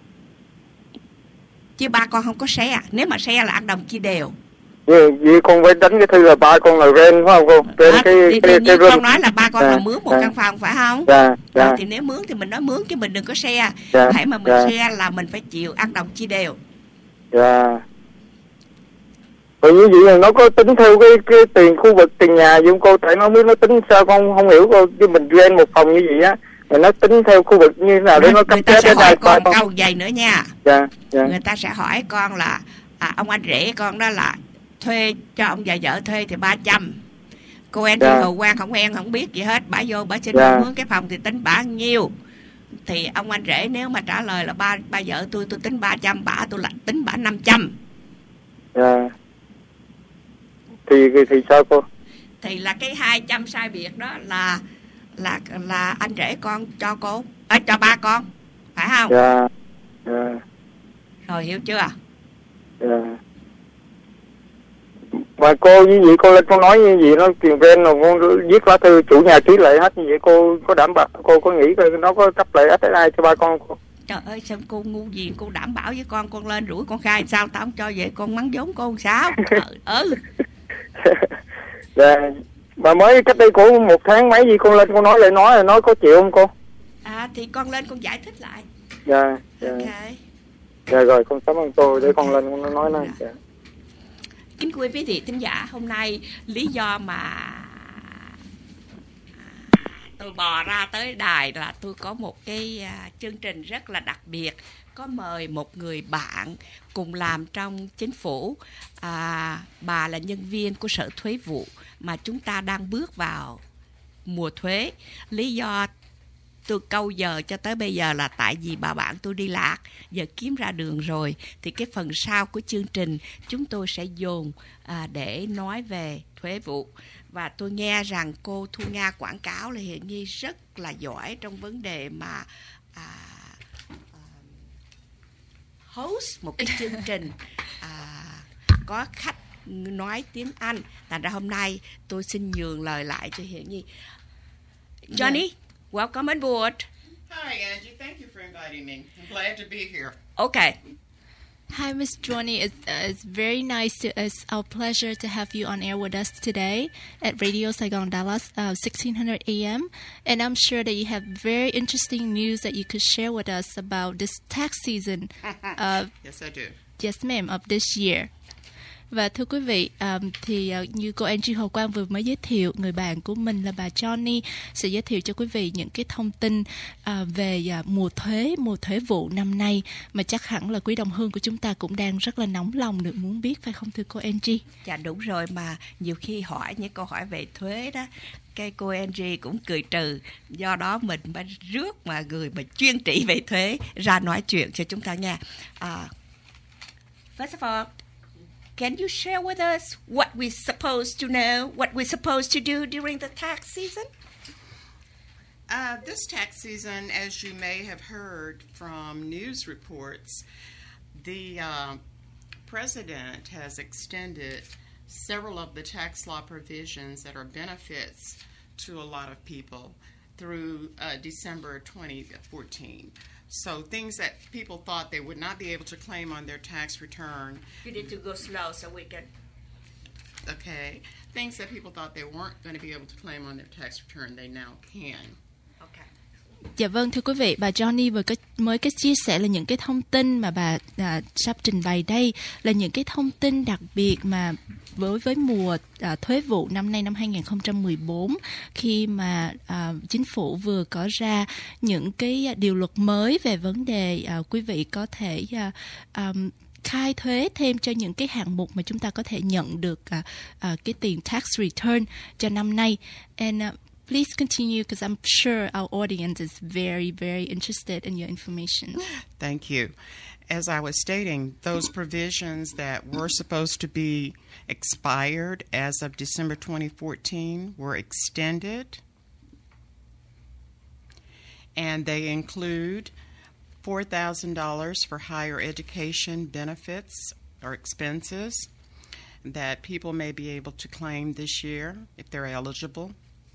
chứ ba con không có xe. Nếu mà xe là ăn đồng chia đều.
Vậy, vậy con phải đánh cái thư là ba con là rent phải không cô? Rent
À,
cái,
thì,
cái,
thì
cái
như
room.
con nói là ba con
À,
là mướn một
à.
căn phòng phải không?
Dạ, dạ.
Rồi, thì nếu mướn thì mình nói mướn, chứ mình đừng có xe.
Dạ,
Hãy mà mình
dạ.
xe là mình phải chịu ăn đồng chia đều.
Dạ. Rồi như vậy là nó có tính theo cái cái tiền khu vực, tiền nhà gì không cô? Tại nó biết nó tính sao con không hiểu cô. Chứ mình rent một phòng như vậy á, rồi nó tính theo khu vực như thế nào để nó cấp
Người ta
phép
sẽ
để
hỏi
đai
con
con.
câu vậy nữa nha.
Dạ, dạ.
Người ta sẽ hỏi con là à, ông anh rể con đó là thuê cho ông và vợ thuê thì ba trăm. Cô em thì
Dạ.
hồ quan không quen không biết gì hết, bả vô bả xin
Dạ.
mướn cái phòng thì tính bả nhiêu. Thì ông anh rể nếu mà trả lời là ba ba vợ tôi tôi tính ba trăm, bả tôi lại tính bả năm trăm.
Dạ. Thì thì sao cô?
Thì là cái hai trăm sai biệt đó là là là anh rể con cho cô, à, cho ba con, phải không?
Dạ. Dạ.
Rồi hiểu chưa?
Dạ. Mà cô như vậy cô lên cô nói như vậy nó tiền rent rồi con viết lá thư chủ nhà ký lại hết như vậy, cô có đảm bảo, cô có nghĩ coi nó có cấp lại ét ét i cho ba con cô?
Trời ơi sao cô ngu gì, cô đảm bảo với con, con lên rủi con khai sao tao không cho vậy, con mắng vốn cô sao? Trời ơi.
Dạ. Mà mới cách đây của một tháng mấy gì con lên con nói lại nói là nói có chịu không cô?
À thì con lên con giải thích lại.
Dạ. Dạ.
Ok.
Dạ rồi con cảm ơn cô, để con lên con nói nói. Dạ.
Kính quý vị thị thính giả, hôm nay lý do mà tôi bò ra tới đài là tôi có một cái uh, chương trình rất là đặc biệt, có mời một người bạn cùng làm trong chính phủ. À, bà là nhân viên của Sở Thuế vụ mà chúng ta đang bước vào mùa thuế. Lý do tôi câu giờ cho tới bây giờ là tại vì bà bạn tôi đi lạc, giờ kiếm ra đường rồi, thì cái phần sau của chương trình chúng tôi sẽ dồn à, để nói về thuế vụ. Và tôi nghe rằng cô Thu Nga quảng cáo là Hiền Nhi rất là giỏi trong vấn đề mà à, à, host một cái chương trình à, có khách nói tiếng Anh. Thành ra hôm nay tôi xin nhường lời lại cho Hiền Nhi. Johnny, yeah. Welcome on board.
Hi, Angie. Thank you for inviting me. I'm glad to be here.
Okay.
Hi, Miss Johnny. It's, uh, it's very nice. To, it's our pleasure to have you on air with us today at Radio Saigon Dallas, uh, sixteen hundred A M. And I'm sure that you have very interesting news that you could share with us about this tax season. Uh,
yes, I do.
Yes, ma'am, of this year. Và thưa quý vị, um, thì uh, như cô Angie Hồ Quang vừa mới giới thiệu, người bạn của mình là bà Johnny sẽ giới thiệu cho quý vị những cái thông tin uh, về uh, mùa thuế, mùa thuế vụ năm nay mà chắc hẳn là quý đồng hương của chúng ta cũng đang rất là nóng lòng được muốn biết, phải không thưa cô Angie?
Dạ đúng rồi, mà nhiều khi hỏi những câu hỏi về thuế đó, cái cô Angie cũng cười trừ, do đó mình mới rước mà người mà chuyên trị về thuế ra nói chuyện cho chúng ta nha. Uh, first of all, can you share with us what we're supposed to know, what we're supposed to do during the tax season?
Uh, this tax season, as you may have heard from news reports, the uh, president has extended several of the tax law provisions that are benefits to a lot of people through uh, December twenty fourteen. So things that people thought they would not be able to claim on their tax return.
You need to go slow so we can...
Okay. Things that people thought they weren't going to be able to claim on their tax return, they now can.
Okay.
Dạ vâng, thưa quý vị, bà Johnny vừa có, mới có chia sẻ là những cái thông tin mà bà à, sắp trình bày đây là những cái thông tin đặc biệt mà với với mùa à, thuế vụ năm nay năm hai không một bốn, khi mà à, chính phủ vừa có ra những cái điều luật mới về vấn đề à, quý vị có thể à, à, khai thuế thêm cho những cái hạng mục mà chúng ta có thể nhận được à, à, cái tiền tax return cho năm nay. And uh, please continue, because I'm sure our audience is very, very interested in your information.
Thank you. As I was stating, those provisions that were supposed to be expired as of December twenty fourteen were extended, and they include four thousand dollars for higher education benefits or expenses that people may be able to claim this year if they're eligible.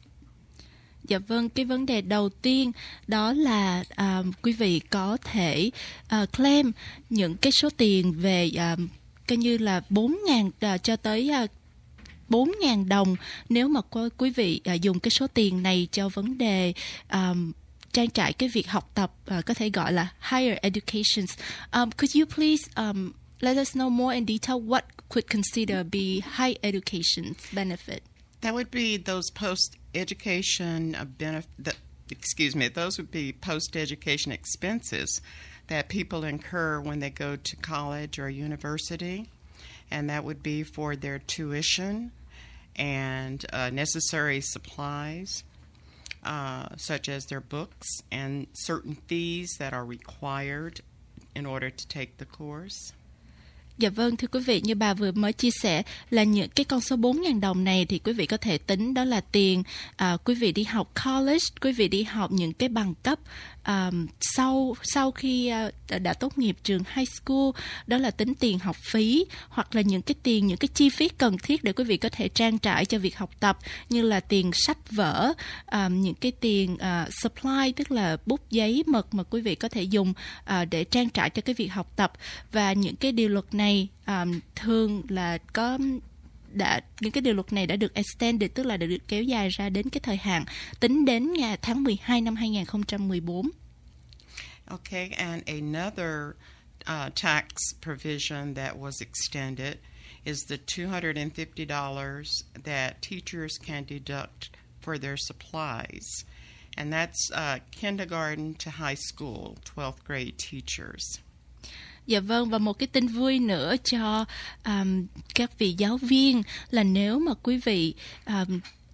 Dạ vâng, cái vấn đề đầu tiên đó là um, quý vị có thể uh, claim những cái số tiền về um, coi như là bốn nghìn uh, cho tới uh, bốn nghìn đồng nếu mà quý vị uh, dùng cái số tiền này cho vấn đề um, trang trải cái việc học tập, uh, có thể gọi là higher education. Um, could you please um, let us know more in detail what could consider be high education benefit?
That would be those post-education uh, benefit. Excuse me. Those would be post-education expenses that people incur when they go to college or university, and that would be for their tuition and uh, necessary supplies, uh, such as their books and certain fees that are required in order to take the course.
Dạ vâng, thưa quý vị, như bà vừa mới chia sẻ là những cái con số bốn nghìn đồng này thì quý vị có thể tính đó là tiền à, quý vị đi học college, quý vị đi học những cái bằng cấp à, sau sau khi à, đã tốt nghiệp trường high school, đó là tính tiền học phí hoặc là những cái tiền, những cái chi phí cần thiết để quý vị có thể trang trải cho việc học tập như là tiền sách vở, à, những cái tiền à, supply tức là bút giấy mực mà quý vị có thể dùng à, để trang trải cho cái việc học tập. Và những cái điều luật này Um, thường là có đã những cái điều luật này đã được extended, tức là đã được kéo dài ra đến cái thời hạn tính đến ngày tháng mười hai năm hai không một bốn.
Okay, and another uh, tax provision that was extended is the two hundred fifty dollars that teachers can deduct for their supplies, and that's uh, kindergarten to high school, twelfth grade teachers.
Dạ vâng, và một cái tin vui nữa cho um, các vị giáo viên là nếu mà quý vị um,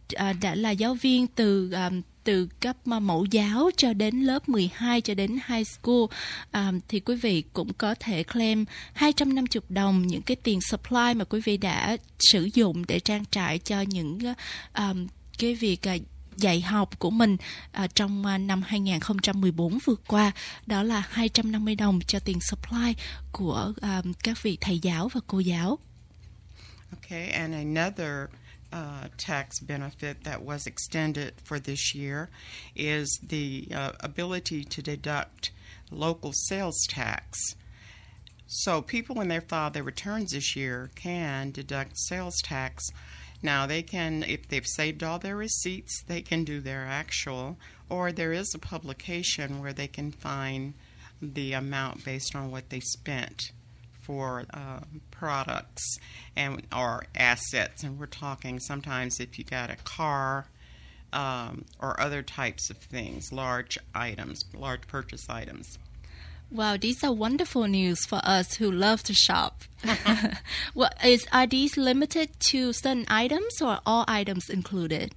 à, đã là giáo viên từ à, từ cấp mẫu giáo cho đến lớp mười hai cho đến high school, à, thì quý vị cũng có thể claim hai trăm năm mươi đồng những cái tiền supply mà quý vị đã sử dụng để trang trải cho những à, cái việc à, dạy học của mình à, trong à, năm hai không một bốn vừa qua. Đó là hai trăm năm mươi đồng cho tiền supply của à, các vị thầy giáo và cô giáo.
Okay, and another uh, tax benefit that was extended for this year is the uh, ability to deduct local sales tax. So people, when they file their returns this year, can deduct sales tax. Now, they can, if they've saved all their receipts, they can do their actual, or there is a publication where they can find the amount based on what they spent for uh, products and or assets. And we're talking sometimes if you got a car um, or other types of things, large items, large purchase items.
Wow, these are wonderful news for us who love to shop. Well, is are these limited to certain items or all items included?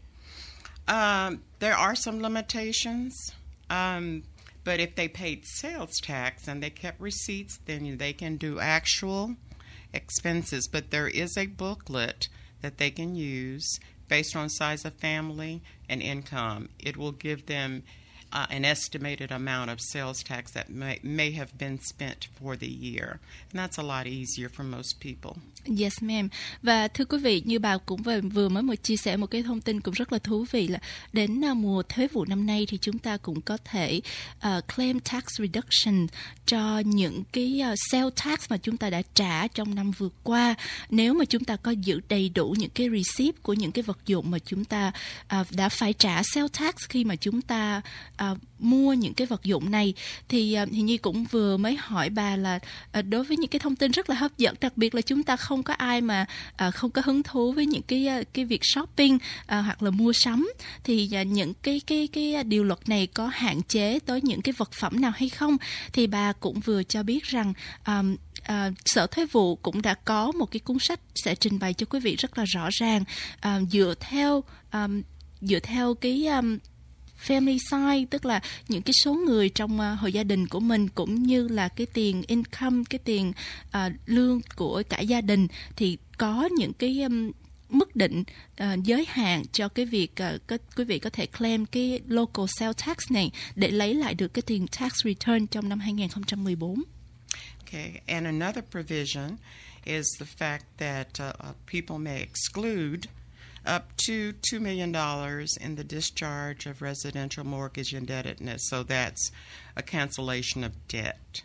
Um, there are some limitations, um, but if they paid sales tax and they kept receipts, then they can do actual expenses. But there is a booklet that they can use based on size of family and income. It will give them Uh, an estimated amount of sales tax that may, may have been spent for the year. And that's a lot easier for most people.
Yes, ma'am. Và thưa quý vị, như bà cũng vừa, vừa mới một chia sẻ một cái thông tin cũng rất là thú vị là đến uh, mùa thuế vụ năm nay thì chúng ta cũng có thể uh, claim tax reduction cho những cái uh, sales tax mà chúng ta đã trả trong năm vừa qua. Nếu mà chúng ta có giữ đầy đủ những cái receipt của những cái vật dụng mà chúng ta uh, đã phải trả sales tax khi mà chúng ta uh, mua những cái vật dụng này, thì uh, thì Nhi cũng vừa mới hỏi bà là uh, đối với những cái thông tin rất là hấp dẫn, đặc biệt là chúng ta không có ai mà uh, không có hứng thú với những cái uh, cái việc shopping uh, hoặc là mua sắm, thì uh, những cái cái cái điều luật này có hạn chế tới những cái vật phẩm nào hay không? Thì bà cũng vừa cho biết rằng um, Uh, Sở Thuế vụ cũng đã có một cái cuốn sách sẽ trình bày cho quý vị rất là rõ ràng, uh, dựa theo um, dựa theo cái um, family size, tức là những cái số người trong uh, hội gia đình của mình, cũng như là cái tiền income, cái tiền uh, lương của cả gia đình, thì có những cái um, mức định uh, giới hạn cho cái việc uh, có, quý vị có thể claim cái local sales tax này để lấy lại được cái tiền tax return trong năm hai không một bốn.
Okay, and another provision is the fact that uh, people may exclude up to two million dollars in the discharge of residential mortgage indebtedness. So that's a cancellation of debt.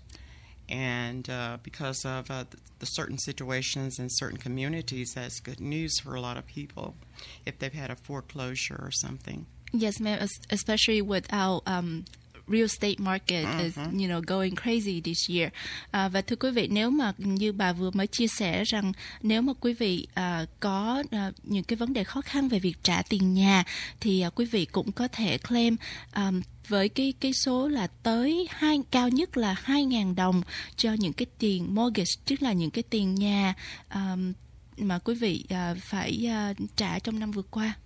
And uh, because of uh, the, the certain situations in certain communities, that's good news for a lot of people if they've had a foreclosure or something.
Yes, ma'am, especially with our um, real estate market uh-huh. is, you know, going crazy this year. À, và thưa quý vị, nếu mà như bà vừa mới chia sẻ rằng nếu mà quý vị à, có à, những cái vấn đề khó khăn về việc trả tiền nhà, thì à, quý vị cũng có thể claim à, với cái cái số là tới hai cao nhất là hai nghìn đồng cho những cái tiền mortgage, tức là những cái tiền nhà à, mà quý vị à, phải à, trả trong năm vừa qua.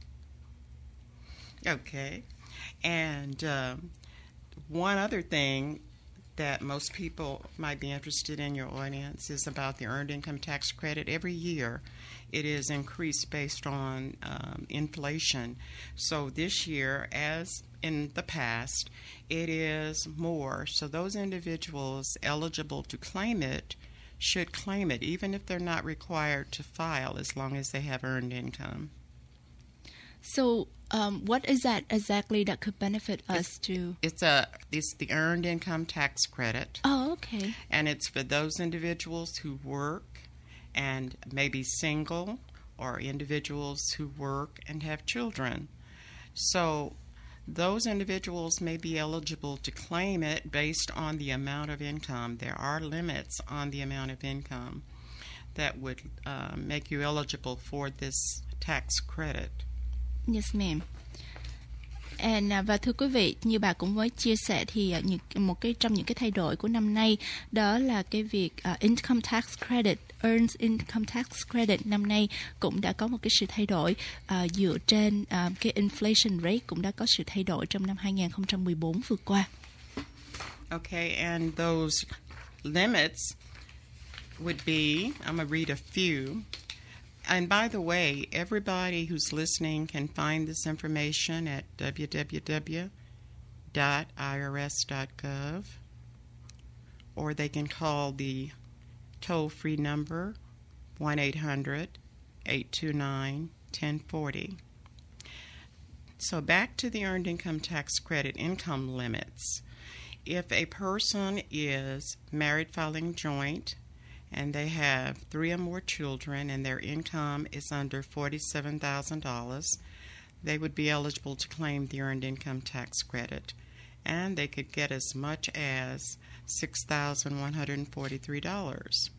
Okay, and uh, one other thing that most people might be interested in your audience is about the Earned Income Tax Credit. Every year it is increased based on um, inflation. So this year, as in the past, it is more. So those individuals eligible to claim it should claim it, even if they're not required to file, as long as they have earned income.
So um, what is that exactly that could benefit us
it's,
to?
It's a it's the Earned Income Tax Credit.
Oh, okay.
And it's for those individuals who work and may be single, or individuals who work and have children. So those individuals may be eligible to claim it based on the amount of income. There are limits on the amount of income that would uh, make you eligible for this tax credit.
Yes, ma'am. And, uh, và thưa quý vị, như bà cũng mới chia sẻ thì uh, những, một cái trong những cái thay đổi của năm nay đó là cái việc uh, income tax credit, earned income tax credit năm nay cũng đã có một cái sự thay đổi uh, dựa trên uh, cái inflation rate cũng đã có sự thay đổi trong năm hai không một bốn vừa qua.
Okay, and those limits would be, I'm going to read a few. And by the way, everybody who's listening can find this information at w w w dot i r s dot gov, or they can call the toll-free number one eight hundred, eight two nine, one oh four oh. So back to the Earned Income Tax Credit income limits. If a person is married filing joint, and they have three or more children, and their income is under forty-seven thousand dollars, they would be eligible to claim the Earned Income Tax Credit, and they could get as much as six thousand one hundred forty-three dollars.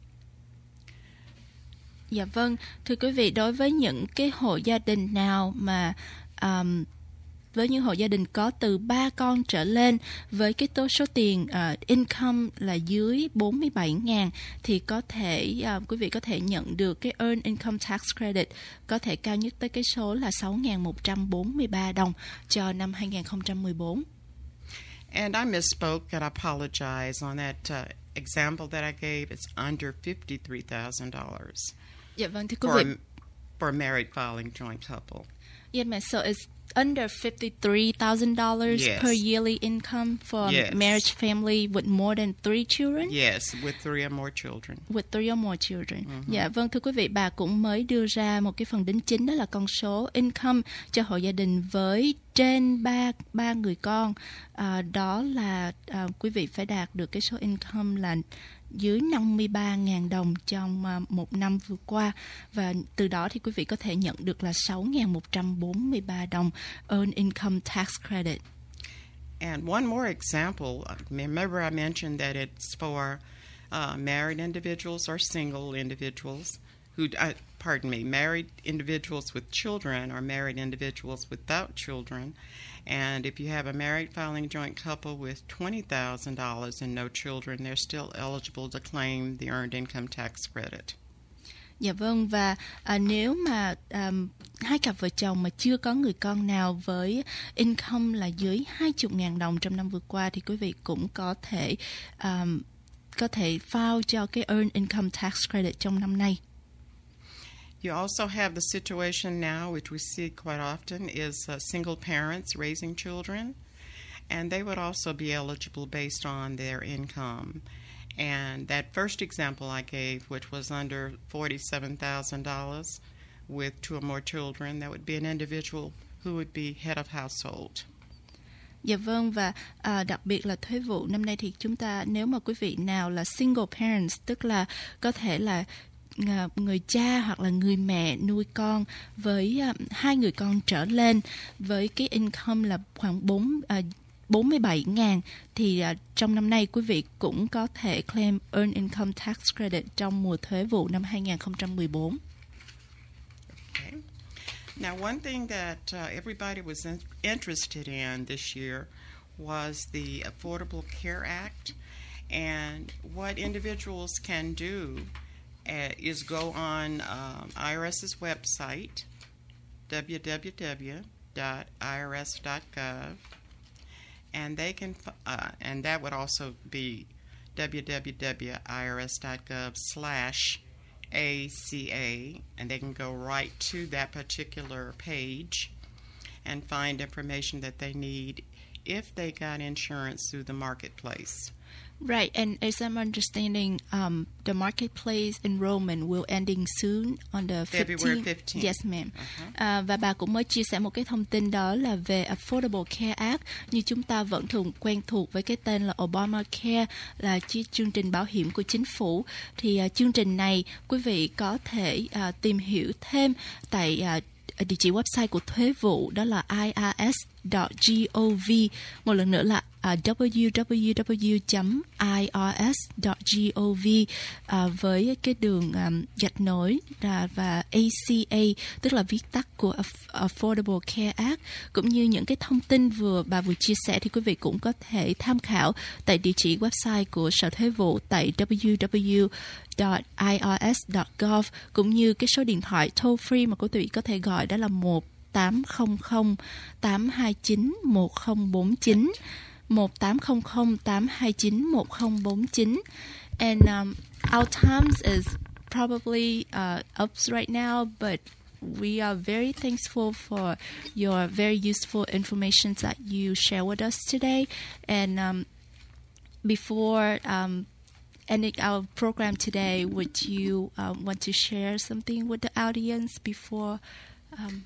Dạ vâng, thưa quý vị, đối với những cái hộ gia đình nào mà um, với những hộ gia đình có từ ba con trở lên với cái số số tiền uh, income là dưới bốn mươi bảy nghìn thì có thể uh, quý vị có thể nhận được cái Earned Income Tax Credit có thể cao nhất tới cái số là sáu nghìn một trăm bốn mươi ba đồng cho năm hai không một bốn.
And I misspoke and I apologize on that uh, example that I gave. It's under fifty-three thousand dollars.
Dạ vâng, thưa quý
for,
vị.
For a married filing joint couple.
Yeah, ma'am. So it's under fifty-three thousand dollars
Yes.
per yearly income for
Yes.
a marriage family with more than three children?
Yes, with three or more children.
With three or more children.
Mhm.
Dạ vâng, thưa quý vị, bà cũng mới đưa ra một cái phần đính chính, đó là con số income cho hộ gia đình với trên ba ba người con. À, đó là à, quý vị phải đạt được cái số income là dưới năm mươi ba nghìn đồng trong à, một năm vừa qua, và từ đó thì quý vị có thể nhận được là sáu nghìn một trăm bốn mươi ba đồng Earned Income Tax Credit.
And one more example, remember I mentioned that it's for uh, married individuals or single individuals who, uh, pardon me, married individuals with children or married individuals without children. And if you have a married filing joint couple with twenty thousand dollars and no children, they're still eligible to claim the Earned Income Tax Credit.
Dạ vâng, và à, nếu mà à, hai cặp vợ chồng mà chưa có người con nào với income là dưới hai mươi nghìn đồng trong năm vừa qua thì quý vị cũng có thể à, có thể file cho cái Earned Income Tax Credit trong năm nay.
You also have the situation now, which we see quite often, is uh, single parents raising children, and they would also be eligible based on their income. And that first example I gave, which was under forty-seven thousand dollars with two or more children, that would be an individual who would be head of household.
Dạ vâng, và à, đặc biệt là thuế vụ năm nay thì chúng ta, nếu mà quý vị nào là single parents, tức là có thể là người cha hoặc là người mẹ nuôi con với uh, hai người con trở lên với cái income là khoảng bốn uh, bốn mươi bảy nghìn thì uh, trong năm nay quý vị cũng có thể claim Earned Income Tax Credit trong mùa thuế vụ năm hai không một bốn.
Okay. Now, one thing that uh, everybody was in- interested in this year was the Affordable Care Act, and what individuals can do uh, is go on um, IRS's website, w w w dot i r s dot gov, and they can, uh, and that would also be w w w dot i r s dot gov slash A C A, and they can go right to that particular page and find information that they need if they got insurance through the marketplace.
Right, and as I'm understanding, um, the marketplace enrollment will ending soon on the fifteenth.
February fifteenth.
Yes, ma'am.
Uh-huh.
À, và bà cũng mới chia sẻ một cái thông tin đó là về Affordable Care Act. Như chúng ta vẫn thường quen thuộc với cái tên là Obamacare, là chi chương trình bảo hiểm của chính phủ. Thì uh, chương trình này quý vị có thể uh, tìm hiểu thêm tại uh, địa chỉ website của thuế vụ, đó là i r s dot gov. Một lần nữa là uh, w w w chấm i r s chấm gov uh, với cái đường um, gạch nối uh, và a c a, tức là viết tắt của Affordable Care Act, cũng như những cái thông tin vừa bà vừa chia sẻ thì quý vị cũng có thể tham khảo tại địa chỉ website của Sở Thuế vụ tại w w w chấm i r s chấm gov, cũng như cái số điện thoại toll free mà quý vị có thể gọi, đó là một tám không không tám hai chín một không bốn chín, một tám không không tám hai chín một không bốn chín. And um, our times is probably uh, up right now, but we are very thankful for your very useful information that you share with us today. And um, before um, ending our program today, would you um, want to share something with the audience before? Um,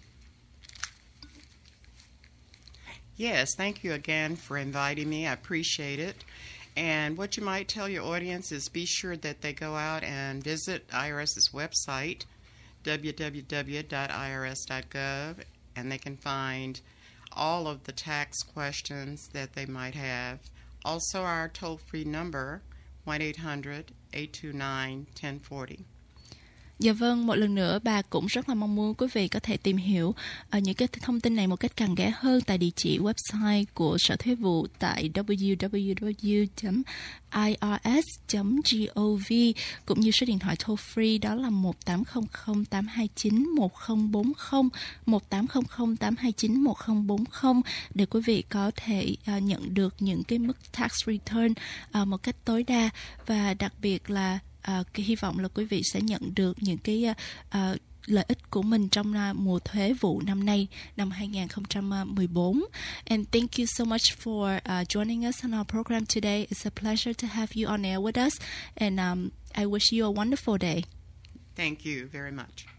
Yes, thank you again for inviting me. I appreciate it. And what you might tell your audience is be sure that they go out and visit IRS's website, w w w dot i r s dot gov, and they can find all of the tax questions that they might have. Also, our toll-free number, one eight hundred eight two nine one zero four zero.
Dạ vâng, một lần nữa bà cũng rất là mong muốn quý vị có thể tìm hiểu uh, những cái thông tin này một cách cặn kẽ hơn tại địa chỉ website của Sở Thuế vụ tại w w w chấm i r s chấm gov, cũng như số điện thoại toll free đó là một tám không không tám hai chín một không bốn không, một tám không không tám hai chín một không bốn không để quý vị có thể uh, nhận được những cái mức tax return uh, một cách tối đa, và đặc biệt là Uh, hy vọng là quý vị sẽ nhận được những cái uh, uh, lợi ích của mình trong uh, mùa thuế vụ năm nay, năm hai không một bốn. And thank you so much for uh, joining us on our program today. It's a pleasure to have you on air with us, and um, I wish you a wonderful day.
Thank you very much.